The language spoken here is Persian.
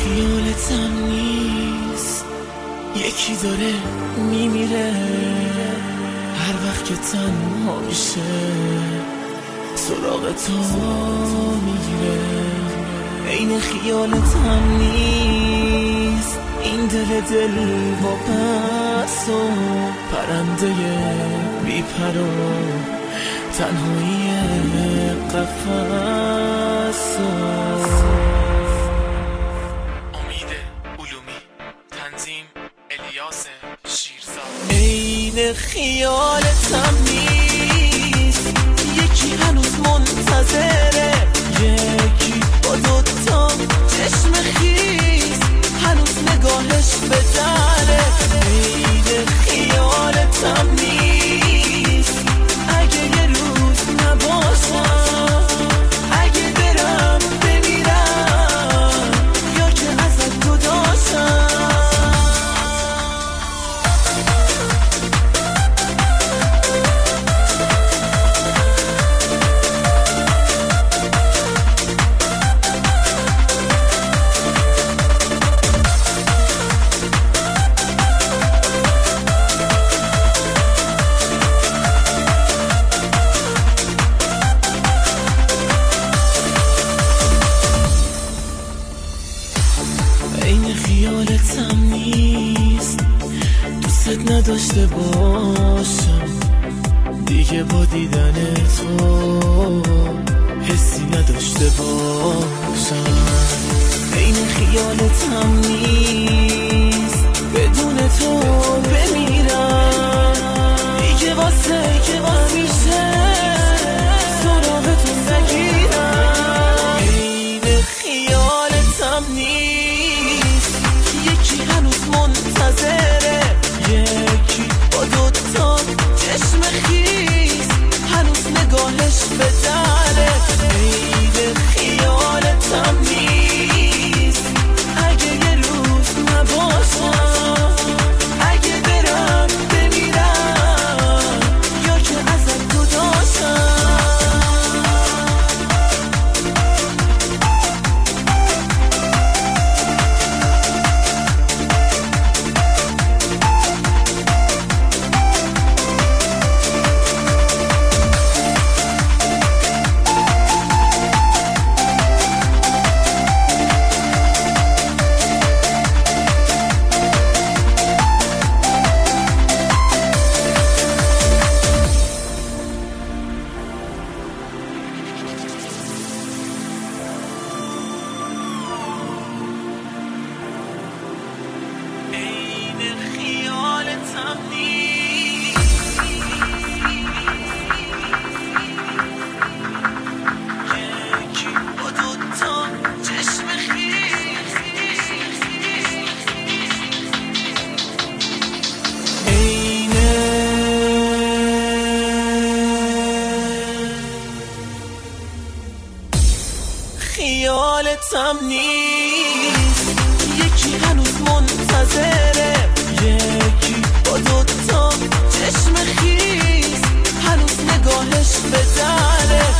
خیالتم نیست، یکی داره میمیره هر وقت که تنها میشه، سراغ تو میگیره. عین خیالتم نیست، این دل با پس و پرنده بی پر و تنهایی قفس. امید علومی، تنظیم الیاس شیرزاد. عین خیالتم نیست، یکی هنوز منتظره، یکی با دوتا چشم خیس هنوز نگاهش به دره. عین خیالتم نیست، اگه یه روز نباشم، اگه برم بمیرم یا که ازت جداشم. این خیالتم نیست، دوست نداشته باشم دیگه، با دیدن تو حسی نداشته باشم. این خیالتم نیست، بدون تو بمیرم دیگه، واسه که میشه سراغ تو نگیرم. این خیالتم نیست، یکی هنوز منتظره، یکی با دوتا چشم خیس هنوز نگاهش به دره. عین خیالتم نیست، اگه یه روز نباشم، اگه برم بمیرم یا که ازت جداشم. خیالتم نیست، یکی با دوتا چشم خیس عین خیالتم نیست، یکی هنوز منتظره، یکی با دوتا چشم خیس هنوز نگاهش به دره.